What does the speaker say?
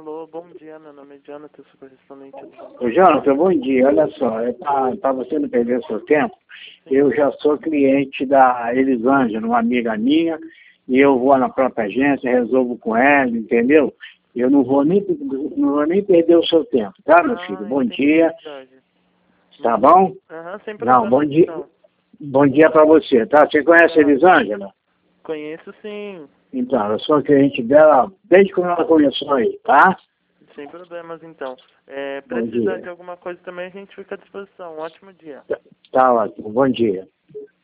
Alô, bom dia, meu nome é Jonathan, sou correspondente do Banco. Ô, Jonathan, bom dia. Olha só, para você não perder seu tempo, eu já sou cliente da Elisângela, uma amiga minha, e eu vou na própria agência, resolvo com ela, entendeu? Eu não vou nem perder o seu tempo, tá, meu filho? Bom dia. Jorge. Tá bom? Sem problema. Não, bom dia. Então. Bom dia para você, tá? Você conhece a Elisângela? Conheço sim. Então, eu sou cliente dela desde quando ela começou aí, tá? Sem problemas, então. Bom Precisar dia. de alguma coisa também, a gente fica à disposição. Um ótimo dia. Tá ótimo, bom dia.